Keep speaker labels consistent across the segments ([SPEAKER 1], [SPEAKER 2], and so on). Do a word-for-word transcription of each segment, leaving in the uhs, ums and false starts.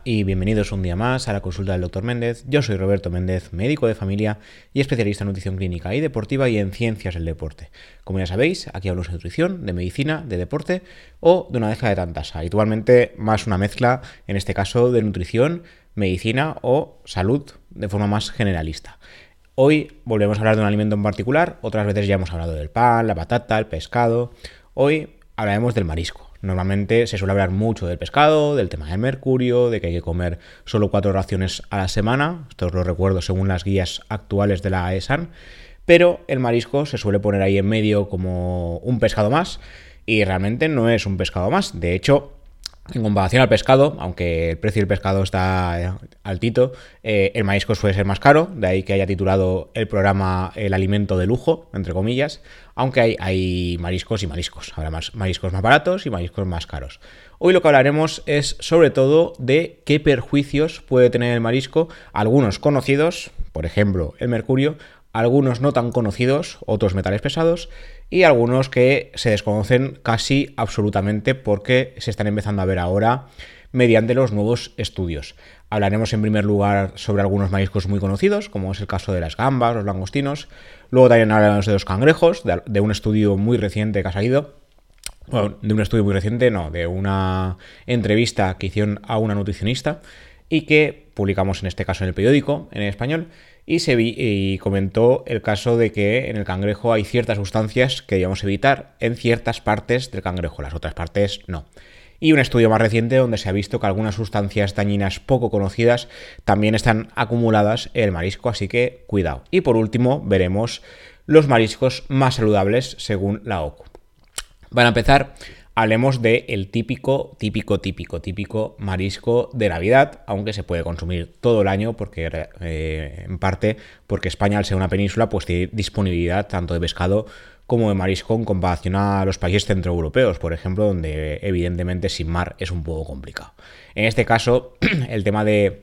[SPEAKER 1] y bienvenidos un día más a la consulta del doctor Méndez. Yo soy Roberto Méndez, médico de familia y especialista en nutrición clínica y deportiva y en ciencias del deporte. Como ya sabéis, aquí hablamos de nutrición, de medicina, de deporte o de una mezcla de tantas. Habitualmente más una mezcla, en este caso, de nutrición, medicina o salud de forma más generalista. Hoy volvemos a hablar de un alimento en particular, otras veces ya hemos hablado del pan, la patata, el pescado. Hoy hablaremos del marisco. Normalmente se suele hablar mucho del pescado, del tema del mercurio, de que hay que comer solo cuatro raciones a la semana. Esto os lo recuerdo según las guías actuales de la E S A N. Pero el marisco se suele poner ahí en medio como un pescado más y realmente no es un pescado más. De hecho, en comparación al pescado, aunque el precio del pescado está altito, eh, el marisco suele ser más caro, de ahí que haya titulado el programa el alimento de lujo, entre comillas, aunque hay, hay mariscos y mariscos. Habrá más mariscos más baratos y mariscos más caros. Hoy lo que hablaremos es sobre todo de qué perjuicios puede tener el marisco, algunos conocidos, por ejemplo el mercurio, algunos no tan conocidos, otros metales pesados, y algunos que se desconocen casi absolutamente porque se están empezando a ver ahora mediante los nuevos estudios. Hablaremos en primer lugar sobre algunos mariscos muy conocidos, como es el caso de las gambas, los langostinos. Luego también hablaremos de los cangrejos, de, de un estudio muy reciente que ha salido. Bueno, de un estudio muy reciente, no, de una entrevista que hicieron a una nutricionista y que publicamos en este caso en el periódico, en español, y se vi, y comentó el caso de que en el cangrejo hay ciertas sustancias que debemos evitar en ciertas partes del cangrejo, las otras partes no. Y un estudio más reciente donde se ha visto que algunas sustancias dañinas poco conocidas también están acumuladas en el marisco, así que cuidado. Y por último veremos los mariscos más saludables según la O C U. Para empezar, hablemos del típico, típico, típico, típico marisco de Navidad, aunque se puede consumir todo el año, porque eh, en parte porque España, al ser una península, pues tiene disponibilidad tanto de pescado como de marisco en comparación a los países centroeuropeos, por ejemplo, donde evidentemente sin mar es un poco complicado. En este caso, el tema de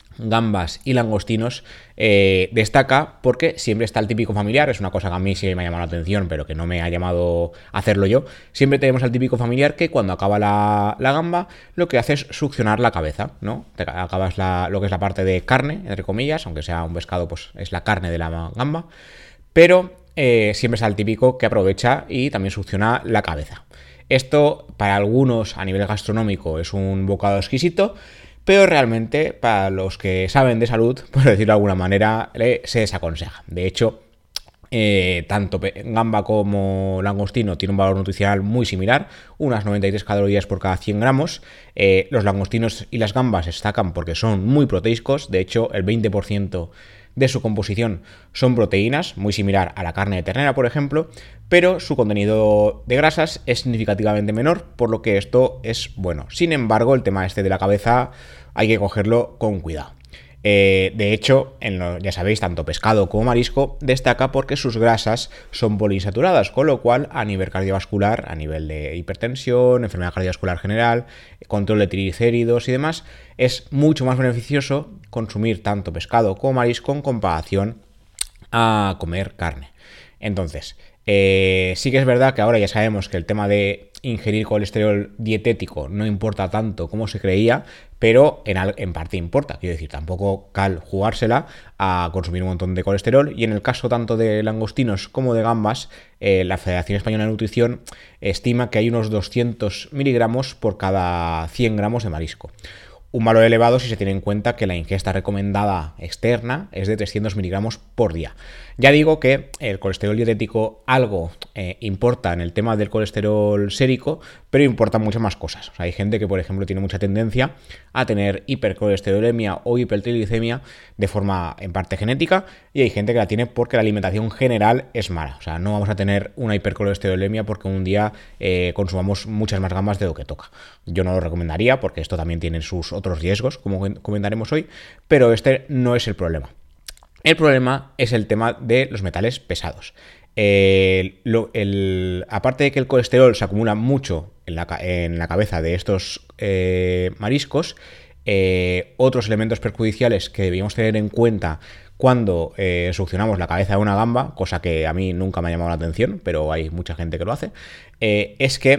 [SPEAKER 1] gambas y langostinos eh, destaca porque siempre está el típico familiar, es una cosa que a mí sí me ha llamado la atención, pero que no me ha llamado a hacerlo yo. Siempre tenemos al típico familiar que cuando acaba la, la gamba lo que hace es succionar la cabeza, ¿no? Te acabas la, lo que es la parte de carne, entre comillas, aunque sea un pescado, pues es la carne de la gamba, pero eh, siempre está el típico que aprovecha y también succiona la cabeza. Esto para algunos a nivel gastronómico es un bocado exquisito, pero realmente para los que saben de salud, por decirlo de alguna manera, se desaconseja. De hecho, eh, tanto gamba como langostino tienen un valor nutricional muy similar, unas noventa y tres calorías por cada cien gramos. Eh, los langostinos y las gambas destacan porque son muy proteicos, de hecho el veinte por ciento de su composición son proteínas, muy similar a la carne de ternera, por ejemplo, pero su contenido de grasas es significativamente menor, por lo que esto es bueno. Sin embargo, el tema este de la cabeza hay que cogerlo con cuidado. Eh, de hecho, en lo, ya sabéis, tanto pescado como marisco destaca porque sus grasas son poliinsaturadas, con lo cual a nivel cardiovascular, a nivel de hipertensión, enfermedad cardiovascular general, control de triglicéridos y demás, es mucho más beneficioso consumir tanto pescado como marisco en comparación a comer carne. Entonces, eh, sí que es verdad que ahora ya sabemos que el tema de ingerir colesterol dietético no importa tanto como se creía, pero en, en parte importa. Quiero decir, tampoco cal jugársela a consumir un montón de colesterol, y en el caso tanto de langostinos como de gambas, eh, la Federación Española de Nutrición estima que hay unos doscientos miligramos por cada cien gramos de marisco. Un valor elevado si se tiene en cuenta que la ingesta recomendada externa es de trescientos miligramos por día. Ya digo que el colesterol dietético algo eh, importa en el tema del colesterol sérico, pero importan muchas más cosas. O sea, hay gente que, por ejemplo, tiene mucha tendencia a tener hipercolesterolemia o hipertriglicemia de forma en parte genética, y hay gente que la tiene porque la alimentación general es mala. O sea, no vamos a tener una hipercolesterolemia porque un día eh, consumamos muchas más gambas de lo que toca. Yo no lo recomendaría porque esto también tiene sus otros riesgos, como comentaremos hoy, pero este no es el problema. El problema es el tema de los metales pesados. Eh, lo, el, aparte de que el colesterol se acumula mucho en la, en la cabeza de estos eh, mariscos, eh, otros elementos perjudiciales que debíamos tener en cuenta cuando eh, succionamos la cabeza de una gamba, cosa que a mí nunca me ha llamado la atención, pero hay mucha gente que lo hace, eh, es que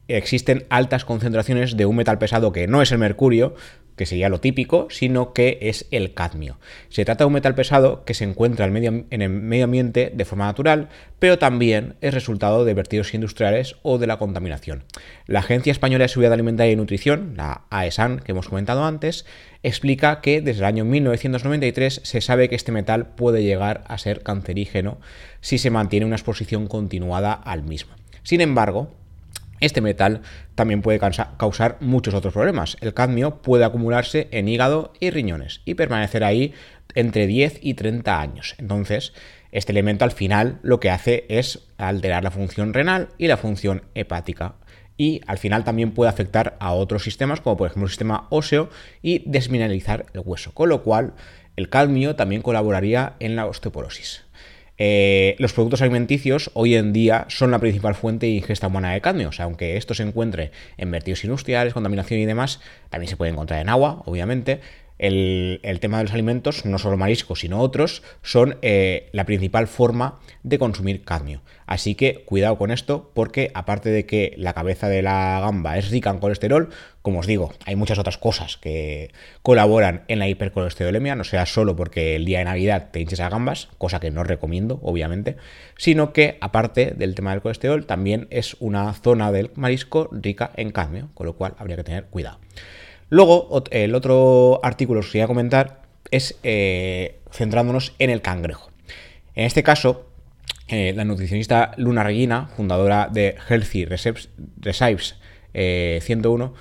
[SPEAKER 1] existen altas concentraciones de un metal pesado que no es el mercurio, que sería lo típico, sino que es el cadmio. Se trata de un metal pesado que se encuentra en el, medio, en el medio ambiente de forma natural, pero también es resultado de vertidos industriales o de la contaminación. La Agencia Española de Seguridad Alimentaria y Nutrición, la AESAN, que hemos comentado antes, explica que desde el año mil novecientos noventa y tres se sabe que este metal puede llegar a ser cancerígeno si se mantiene una exposición continuada al mismo. Sin embargo, este metal también puede causar muchos otros problemas. El cadmio puede acumularse en hígado y riñones y permanecer ahí entre diez y treinta años. Entonces, este elemento al final lo que hace es alterar la función renal y la función hepática. Y al final también puede afectar a otros sistemas, como por ejemplo el sistema óseo, y desmineralizar el hueso. Con lo cual, el cadmio también colaboraría en la osteoporosis. Eh, los productos alimenticios hoy en día son la principal fuente de ingesta humana de cadmio. O sea, aunque esto se encuentre en vertidos industriales, contaminación y demás, también se puede encontrar en agua, obviamente. El, el tema de los alimentos, no solo mariscos, sino otros, son eh, la principal forma de consumir cadmio. Así que cuidado con esto, porque aparte de que la cabeza de la gamba es rica en colesterol, como os digo, hay muchas otras cosas que colaboran en la hipercolesterolemia, no sea solo porque el día de Navidad te hinches a gambas, cosa que no recomiendo, obviamente, sino que aparte del tema del colesterol, también es una zona del marisco rica en cadmio, con lo cual habría que tener cuidado. Luego, el otro artículo que os quería comentar es eh, centrándonos en el cangrejo. En este caso, eh, la nutricionista Luna Regina, fundadora de Healthy Recipes eh, ciento uno,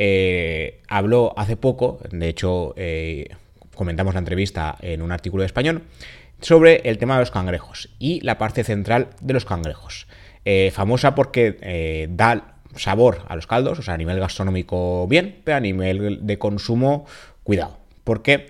[SPEAKER 1] eh, habló hace poco, de hecho eh, comentamos la entrevista en un artículo de Español, sobre el tema de los cangrejos y la parte central de los cangrejos. Eh, famosa porque eh, da sabor a los caldos, o sea, a nivel gastronómico bien, pero a nivel de consumo, cuidado, porque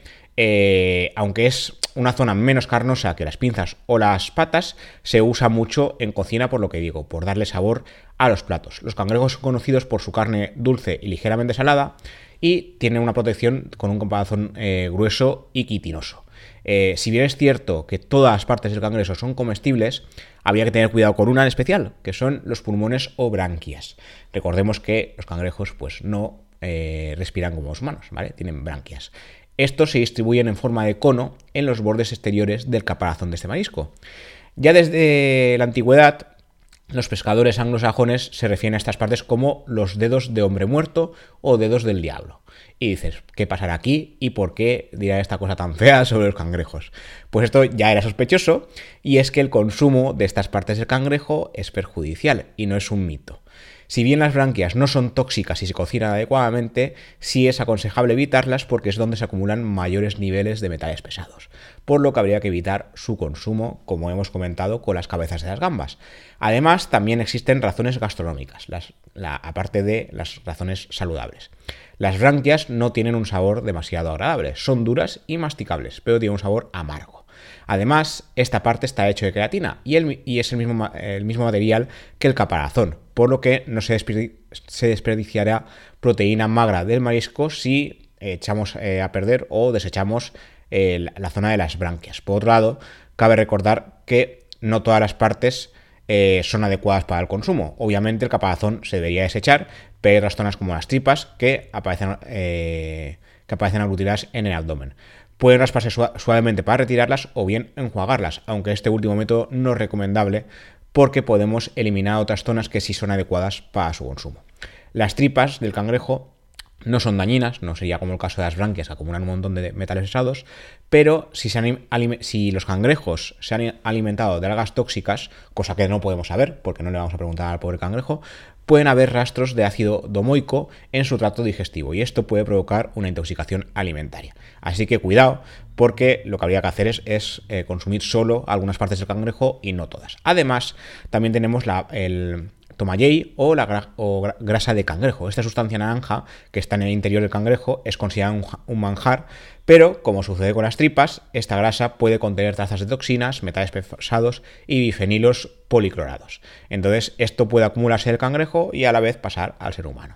[SPEAKER 1] eh, aunque es una zona menos carnosa que las pinzas o las patas, se usa mucho en cocina, por lo que digo, por darle sabor a los platos. Los cangrejos son conocidos por su carne dulce y ligeramente salada y tienen una protección con un caparazón eh, grueso y quitinoso. Eh, si bien es cierto que todas las partes del cangrejo son comestibles, habría que tener cuidado con una en especial, que son los pulmones o branquias. Recordemos que los cangrejos pues, no eh, respiran como los humanos, ¿vale? Tienen branquias. Estos se distribuyen en forma de cono en los bordes exteriores del caparazón de este marisco. Ya desde la antigüedad, los pescadores anglosajones se refieren a estas partes como los dedos de hombre muerto o dedos del diablo. Y dices, ¿qué pasará aquí? ¿Y por qué dirá esta cosa tan fea sobre los cangrejos? Pues esto ya era sospechoso, y es que el consumo de estas partes del cangrejo es perjudicial y no es un mito. Si bien las branquias no son tóxicas y se cocinan adecuadamente, sí es aconsejable evitarlas porque es donde se acumulan mayores niveles de metales pesados, por lo que habría que evitar su consumo, como hemos comentado, con las cabezas de las gambas. Además, también existen razones gastronómicas, las, la, aparte de las razones saludables. Las branquias no tienen un sabor demasiado agradable, son duras y masticables, pero tienen un sabor amargo. Además, esta parte está hecha de queratina y, el, y es el mismo, el mismo material que el caparazón, por lo que no se, desperdi se desperdiciará proteína magra del marisco si echamos eh, a perder o desechamos eh, la, la zona de las branquias. Por otro lado, cabe recordar que no todas las partes eh, son adecuadas para el consumo. Obviamente el caparazón se debería desechar, pero hay otras zonas como las tripas que aparecen, eh, que aparecen aglutinadas en el abdomen. Pueden rasparse suavemente para retirarlas o bien enjuagarlas, aunque este último método no es recomendable porque podemos eliminar otras zonas que sí son adecuadas para su consumo. Las tripas del cangrejo no son dañinas, no sería como el caso de las branquias que acumulan un montón de metales pesados, pero si, se han, si los cangrejos se han alimentado de algas tóxicas, cosa que no podemos saber porque no le vamos a preguntar al pobre cangrejo, pueden haber rastros de ácido domoico en su tracto digestivo y esto puede provocar una intoxicación alimentaria. Así que cuidado, porque lo que habría que hacer es, es eh, consumir solo algunas partes del cangrejo y no todas. Además, también tenemos la, el tomalley o la gra o grasa de cangrejo. Esta sustancia naranja que está en el interior del cangrejo es considerada un, un manjar, pero como sucede con las tripas, esta grasa puede contener trazas de toxinas, metales pesados y bifenilos policlorados. Entonces, esto puede acumularse en el cangrejo y a la vez pasar al ser humano.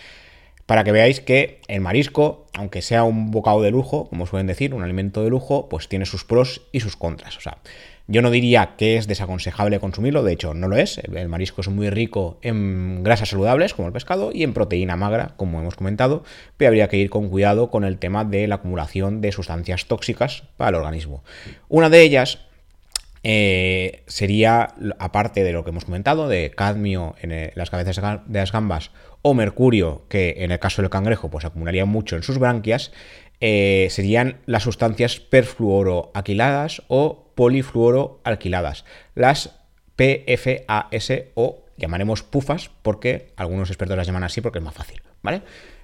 [SPEAKER 1] Para que veáis que el marisco, aunque sea un bocado de lujo, como suelen decir, un alimento de lujo, pues tiene sus pros y sus contras. O sea, Yo no diría que es desaconsejable consumirlo, de hecho no lo es. El marisco es muy rico en grasas saludables, como el pescado, y en proteína magra, como hemos comentado, pero habría que ir con cuidado con el tema de la acumulación de sustancias tóxicas para el organismo. Una de ellas eh, sería, aparte de lo que hemos comentado, de cadmio en el, las cabezas de las gambas o mercurio, que en el caso del cangrejo pues acumularía mucho en sus branquias, eh, serían las sustancias perfluoroalquiladas o polifluoroalquiladas, las P F A S, o llamaremos pufas porque algunos expertos las llaman así porque es más fácil, ¿vale?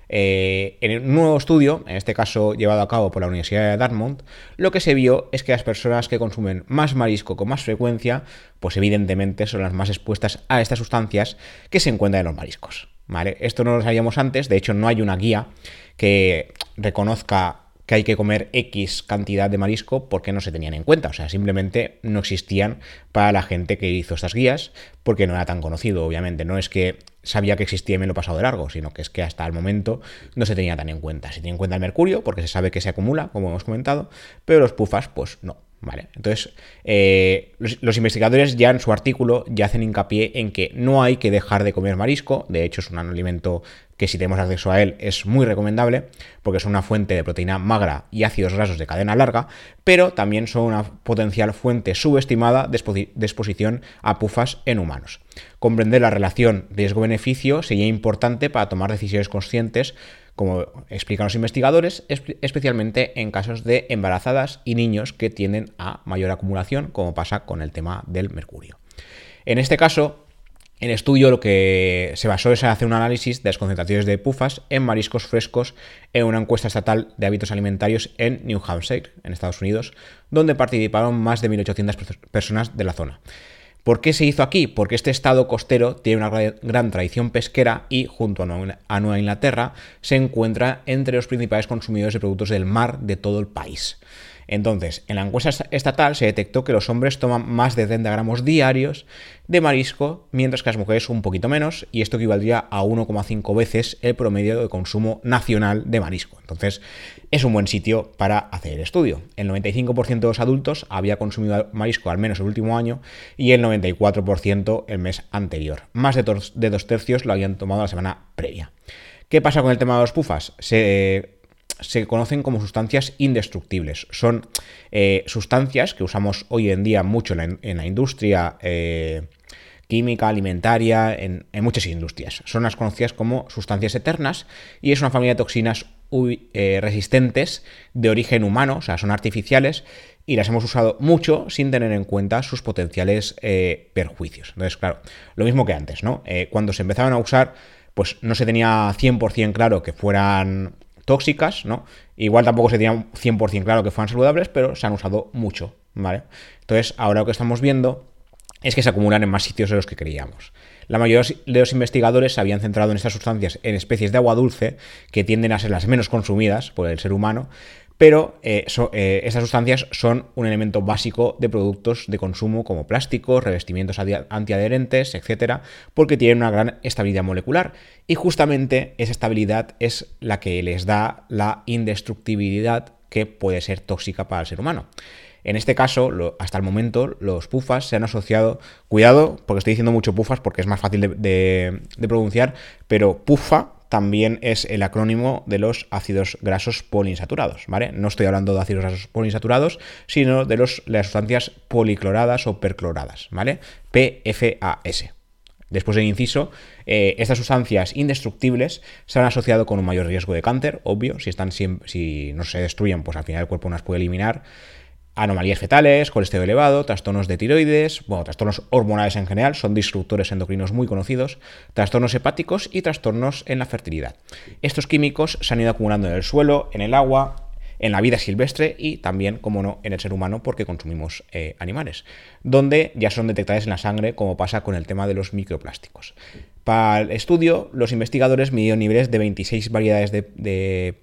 [SPEAKER 1] Eh, en un nuevo estudio, en este caso llevado a cabo por la Universidad de Dartmouth, lo que se vio es que las personas que consumen más marisco con más frecuencia, pues evidentemente son las más expuestas a estas sustancias que se encuentran en los mariscos, ¿vale? Esto no lo sabíamos antes, de hecho no hay una guía que reconozca que hay que comer X cantidad de marisco porque no se tenían en cuenta, o sea, simplemente no existían para la gente que hizo estas guías porque no era tan conocido, obviamente, no es que sabía que existía y me lo he pasado de largo, sino que es que hasta el momento no se tenía tan en cuenta. Se tenía en cuenta el mercurio porque se sabe que se acumula, como hemos comentado, pero los pufas, pues no. Vale, entonces eh, los, los investigadores ya en su artículo ya hacen hincapié en que no hay que dejar de comer marisco. De hecho es un alimento que si tenemos acceso a él es muy recomendable porque son una fuente de proteína magra y ácidos grasos de cadena larga, pero también son una potencial fuente subestimada de, expo- de exposición a pufas en humanos. Comprender la relación riesgo-beneficio sería importante para tomar decisiones conscientes, como explican los investigadores, especialmente en casos de embarazadas y niños que tienden a mayor acumulación, como pasa con el tema del mercurio. En este caso, el estudio lo que se basó es en hacer un análisis de las concentraciones de pufas en mariscos frescos en una encuesta estatal de hábitos alimentarios en New Hampshire, en Estados Unidos, donde participaron más de mil ochocientas personas de la zona. ¿Por qué se hizo aquí? Porque este estado costero tiene una gran tradición pesquera y, junto a Nueva Inglaterra, se encuentra entre los principales consumidores de productos del mar de todo el país. Entonces, en la encuesta estatal se detectó que los hombres toman más de treinta gramos diarios de marisco, mientras que las mujeres un poquito menos, y esto equivaldría a uno coma cinco veces el promedio de consumo nacional de marisco. Entonces, es un buen sitio para hacer el estudio. El noventa y cinco por ciento de los adultos había consumido marisco al menos el último año y el noventa y cuatro por ciento el mes anterior. Más de, tos, de dos tercios lo habían tomado la semana previa. ¿Qué pasa con el tema de los pufas? Se... se conocen como sustancias indestructibles. Son eh, sustancias que usamos hoy en día mucho en la, en la industria eh, química, alimentaria, en, en muchas industrias. Son las conocidas como sustancias eternas y es una familia de toxinas uy, eh, resistentes de origen humano, o sea, son artificiales y las hemos usado mucho sin tener en cuenta sus potenciales eh, perjuicios. Entonces, claro, lo mismo que antes, ¿no? Eh, cuando se empezaban a usar, pues no se tenía cien por ciento claro que fueran tóxicas, ¿no? Igual tampoco se tenía cien por ciento claro que fueran saludables, pero se han usado mucho, ¿vale? Entonces, ahora lo que estamos viendo es que se acumulan en más sitios de los que creíamos. La mayoría de los investigadores se habían centrado en estas sustancias en especies de agua dulce, que tienden a ser las menos consumidas por el ser humano, pero eh, so, eh, estas sustancias son un elemento básico de productos de consumo como plásticos, revestimientos antiadherentes, etcétera, porque tienen una gran estabilidad molecular y justamente esa estabilidad es la que les da la indestructibilidad que puede ser tóxica para el ser humano. En este caso, lo, hasta el momento, los pufas se han asociado, cuidado, porque estoy diciendo mucho pufas porque es más fácil de, de, de pronunciar, pero pufa también es el acrónimo de los ácidos grasos poliinsaturados, ¿vale? No estoy hablando de ácidos grasos poliinsaturados, sino de, los, de las sustancias policloradas o percloradas, ¿vale? P F A S. Después del inciso, eh, estas sustancias indestructibles se han asociado con un mayor riesgo de cáncer, obvio, si, están siempre, si no se destruyen, pues al final el cuerpo no las puede eliminar. Anomalías fetales, colesterol elevado, trastornos de tiroides, bueno, trastornos hormonales en general, son disruptores endocrinos muy conocidos, trastornos hepáticos y trastornos en la fertilidad. Estos químicos se han ido acumulando en el suelo, en el agua, en la vida silvestre y también, como no, en el ser humano porque consumimos eh, animales, donde ya son detectables en la sangre, como pasa con el tema de los microplásticos. Para el estudio, los investigadores midieron niveles de veintiséis variedades de, de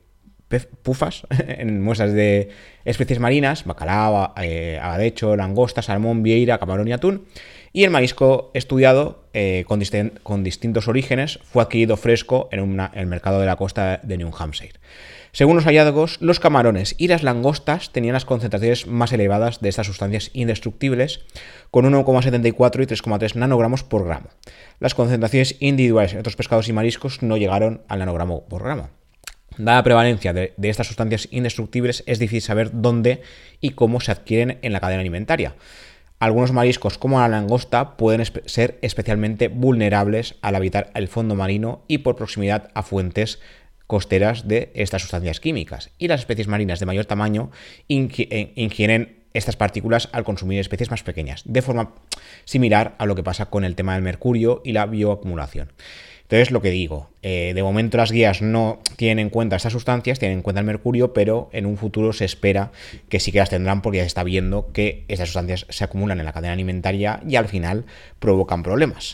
[SPEAKER 1] pez, pufas en muestras de especies marinas, bacalao, eh, abadecho, langosta, salmón, vieira, camarón y atún. Y el marisco estudiado, eh, con, dist- con distintos orígenes, fue adquirido fresco en, una, en el mercado de la costa de New Hampshire. Según los hallazgos, los camarones y las langostas tenían las concentraciones más elevadas de estas sustancias indestructibles, con uno coma setenta y cuatro y tres coma tres nanogramos por gramo. Las concentraciones individuales en otros pescados y mariscos no llegaron al nanogramo por gramo. Dada la prevalencia de, de estas sustancias indestructibles, es difícil saber dónde y cómo se adquieren en la cadena alimentaria. Algunos mariscos, como la langosta, pueden espe- ser especialmente vulnerables al habitar el fondo marino y por proximidad a fuentes costeras de estas sustancias químicas. Y las especies marinas de mayor tamaño ingi- ingieren estas partículas al consumir especies más pequeñas, de forma similar a lo que pasa con el tema del mercurio y la bioacumulación. Entonces, lo que digo, eh, de momento las guías no tienen en cuenta estas sustancias, tienen en cuenta el mercurio, pero en un futuro se espera que sí que las tendrán porque ya se está viendo que estas sustancias se acumulan en la cadena alimentaria y al final provocan problemas.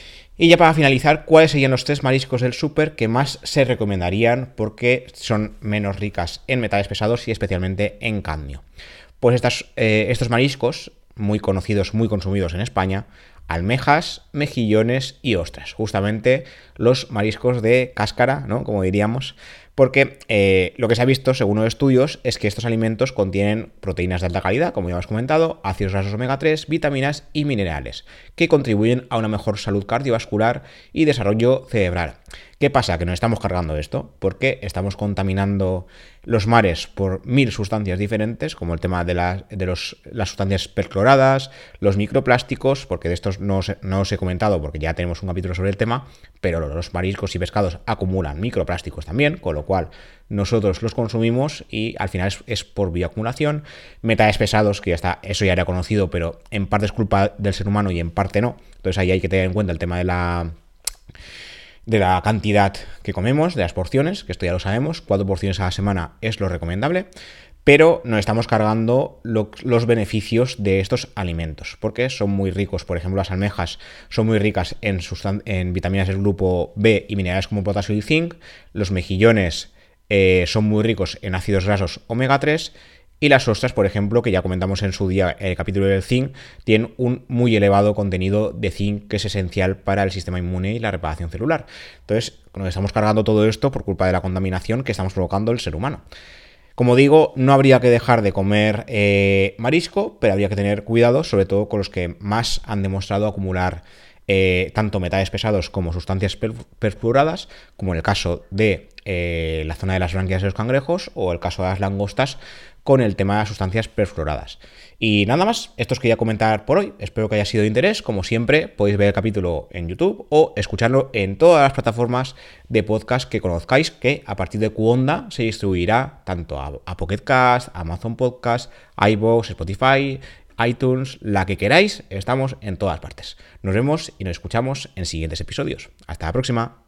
[SPEAKER 1] Y ya para finalizar, ¿cuáles serían los tres mariscos del súper que más se recomendarían porque son menos ricas en metales pesados y especialmente en cadmio? Pues estas, eh, estos mariscos, muy conocidos, muy consumidos en España, almejas, mejillones y ostras, justamente los mariscos de cáscara, ¿no? Como diríamos, porque eh, lo que se ha visto, según los estudios, es que estos alimentos contienen proteínas de alta calidad, como ya hemos comentado, ácidos grasos omega tres, vitaminas y minerales, que contribuyen a una mejor salud cardiovascular y desarrollo cerebral. ¿Qué pasa? Que nos estamos cargando esto, porque estamos contaminando los mares por mil sustancias diferentes, como el tema de, la, de los, las sustancias percloradas, los microplásticos, porque de estos no os, no os he comentado porque ya tenemos un capítulo sobre el tema, pero los mariscos y pescados acumulan microplásticos también, con lo cual nosotros los consumimos y al final es, es por bioacumulación. Metales pesados, que ya está, eso ya era conocido, pero en parte es culpa del ser humano y en parte no. Entonces ahí hay que tener en cuenta el tema de la... de la cantidad que comemos, de las porciones, que esto ya lo sabemos, cuatro porciones a la semana es lo recomendable, pero nos estamos cargando lo, los beneficios de estos alimentos, porque son muy ricos, por ejemplo, las almejas son muy ricas en, sustan- en vitaminas del grupo B y minerales como potasio y zinc, los mejillones eh, son muy ricos en ácidos grasos omega tres, y las ostras, por ejemplo, que ya comentamos en su día el capítulo del zinc, tienen un muy elevado contenido de zinc que es esencial para el sistema inmune y la reparación celular. Entonces, nos estamos cargando todo esto por culpa de la contaminación que estamos provocando el ser humano. Como digo, no habría que dejar de comer eh, marisco, pero habría que tener cuidado, sobre todo con los que más han demostrado acumular eh, tanto metales pesados como sustancias perfluoradas, como en el caso de eh, la zona de las branquias de los cangrejos o el caso de las langostas, con el tema de las sustancias perfluoradas. Y nada más, esto os quería comentar por hoy. Espero que haya sido de interés. Como siempre, podéis ver el capítulo en YouTube o escucharlo en todas las plataformas de podcast que conozcáis, que a partir de Cuonda se distribuirá tanto a, a Pocket Cast, Amazon Podcast, iVoox, Spotify, iTunes, la que queráis. Estamos en todas partes. Nos vemos y nos escuchamos en siguientes episodios. Hasta la próxima.